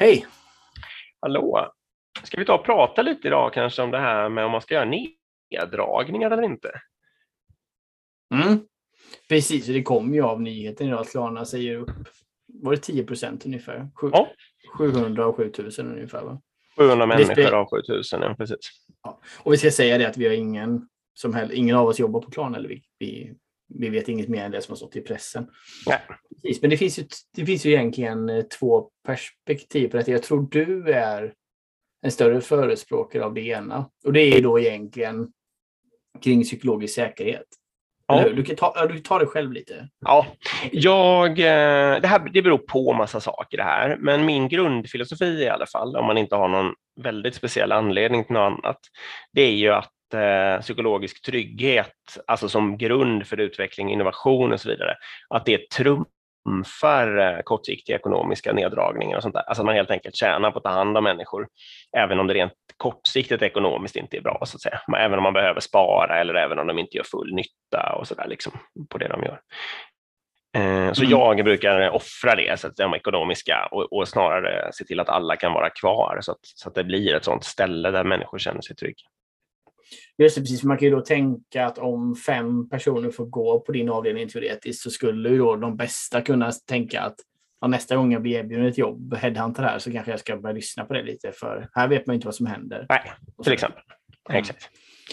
Hej! Hallå! Ska vi ta och prata lite idag kanske om det här med om man ska göra neddragningar eller inte? Precis, det kom ju av nyheten idag att Klarna säger upp, var det 10% ungefär? Ja. 700 och 7000 ungefär, va? 700 människor av 7000, ja, precis. Ja. Och vi ska säga det att vi har ingen av oss jobbar på Klarna, eller vi vet inget mer än det som har stått i pressen. Nej. Precis, men det finns ju egentligen två perspektiv på detta. Jag tror du är en större förespråkare av det ena. Och det är ju då egentligen kring psykologisk säkerhet. Ja. Du kan ta det själv lite. Ja, det beror på massa saker det här, men min grundfilosofi i alla fall, om man inte har någon väldigt speciell anledning till något annat, det är ju att psykologisk trygghet, alltså som grund för utveckling, innovation och så vidare, att det trumfar kortsiktiga ekonomiska neddragningar och sånt där. Alltså man helt enkelt tjänar på att ta hand om människor, även om det rent kortsiktigt ekonomiskt inte är bra, så att säga. Även om man behöver spara eller även om de inte gör full nytta och så där liksom på det de gör. Så jag brukar offra det, så att de ekonomiska, och snarare se till att alla kan vara kvar, så att det blir ett sånt ställe där människor känner sig trygga. Just det, precis. Man kan ju då tänka att om 5 personer får gå på din avdelning teoretiskt, så skulle ju då de bästa kunna tänka att nästa gång jag blir erbjuden ett jobb, headhunter här, så kanske jag ska börja lyssna på det lite, för här vet man inte vad som händer. Nej, till exempel. Exakt.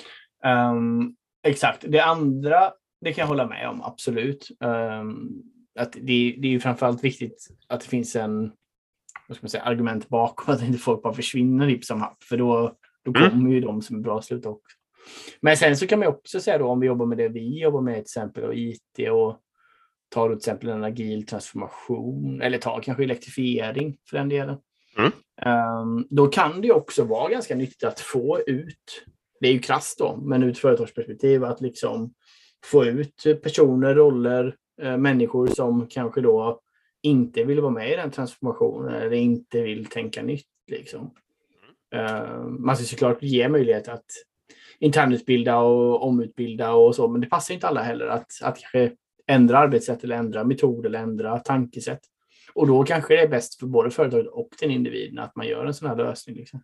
Exakt. Det andra, det kan jag hålla med om, absolut. Att det är ju framförallt viktigt att det finns en, vad ska man säga, argument bakom, att inte folk bara försvinner hip som happ, för då kommer ju de som är bra slut också. Men sen så kan man också säga då, om vi jobbar med det vi jobbar med, till exempel och IT, och tar till exempel en agil transformation, eller tar kanske elektrifiering för den delen. Då kan det också vara ganska nyttigt att få ut, det är ju krasst då, men ur ett företagsperspektiv, att liksom få ut personer, roller, människor som kanske då inte vill vara med i den transformationen eller inte vill tänka nytt liksom. Man ska såklart ge möjlighet att internutbilda och omutbilda och så, men det passar inte alla heller att kanske ändra arbetssätt eller ändra metod eller ändra tankesätt. Och då kanske det är bäst för både företaget och den individen att man gör en sån här lösning liksom.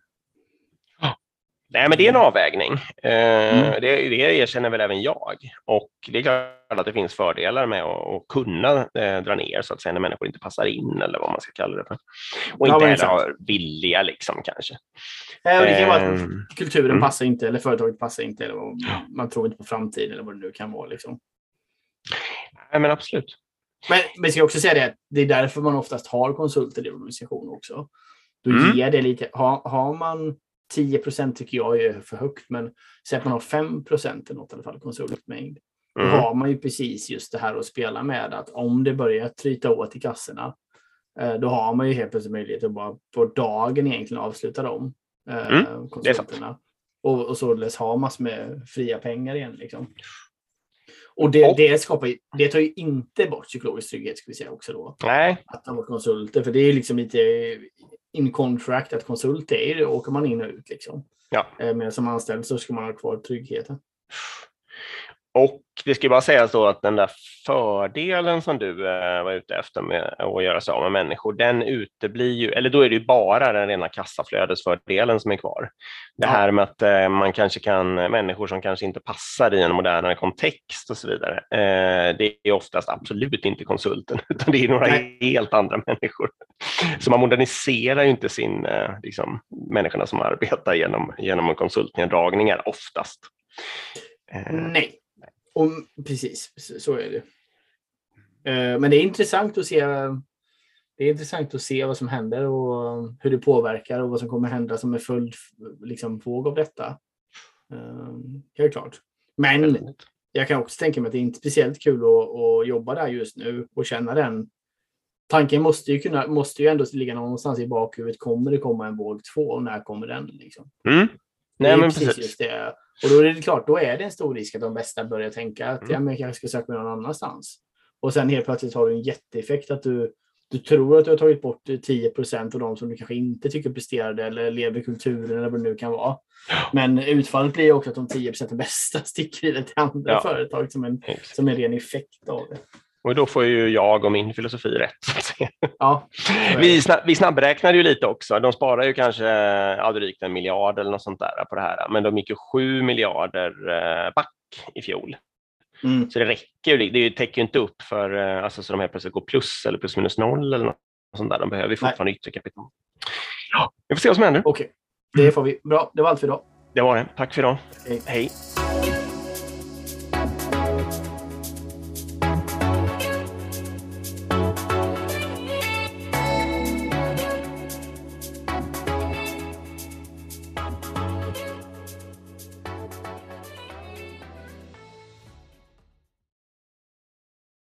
Nej, men det är en avvägning. Det erkänner väl även jag. Och det är klart att det finns fördelar med att kunna dra ner, så att säga, när människor inte passar in, eller vad man ska kalla det för. Och inte heller ha vilja liksom kanske. Det kan vara att kulturen passar inte, eller företaget passar inte, eller man tror inte på framtiden, eller vad det nu kan vara liksom. Nej, men absolut. Men vi ska också säga det är därför man oftast har konsulter i organisationen också. Då ger det lite, har man 10% tycker jag är för högt, men säg att man har 5% eller något, i alla fall konsultmängd. Då har man ju precis just det här att spela med, att om det börjar tryta åt i kassorna, då har man ju helt plötsligt möjlighet att bara på dagen egentligen avsluta dem konsulterna. Och således ha massor med fria pengar igen liksom. Och det tar ju inte bort psykologisk trygghet, ska vi säga också då. Nej. Att ha konsulter, för det är liksom lite in contract att konsult är, då åker man in och ut liksom. Ja. Men som anställd så ska man ha kvar tryggheten. Och det ska ju bara sägas då att den där fördelen som du var ute efter med att göra sig av med människor, den uteblir ju, eller då är det ju bara den rena kassaflödesfördelen som är kvar. Det här med att man kanske kan, människor som kanske inte passar i en modernare kontext och så vidare, det är oftast absolut inte konsulten, utan det är några helt andra människor. Så man moderniserar ju inte människorna som arbetar genom konsultneddragningar oftast. Nej. Och precis, så är det. Men det är intressant att se vad som händer och hur det påverkar och vad som kommer hända som är följd liksom våg av detta. Helt klart. Men jag kan också tänka mig att det är inte speciellt kul att jobba där just nu och känna den. Tanken måste ju ändå ligga någonstans i bakhuvudet. Kommer det komma en våg 2 och när kommer den liksom? Nej, men precis. Just det. Och då är det klart, då är det en stor risk att de bästa börjar tänka att jag kanske ska söka mig någon annanstans. Och sen helt plötsligt har du en jätteeffekt att du tror att du har tagit bort 10% av de som du kanske inte tycker presterade eller lever kulturen eller vad det nu kan vara. Men utfallet blir också att de 10% bästa sticker i det till andra företag som en ren effekt av det. Och då får ju jag och min filosofi rätt. Ja, vi snabbräknade ju lite också. De sparar ju kanske drygt 1 miljard eller något sånt där på det här. Men de gick ju 7 miljarder back i fjol. Så det räcker ju. Det täcker ju inte upp för alltså, så de här plötsligt går plus eller plus minus noll eller något sånt där. De behöver ju fortfarande yttre kapital. Ja, vi får se vad som händer. Okej, det får vi. Bra, det var allt för idag. Det var det. Tack för idag. Hej. Hej.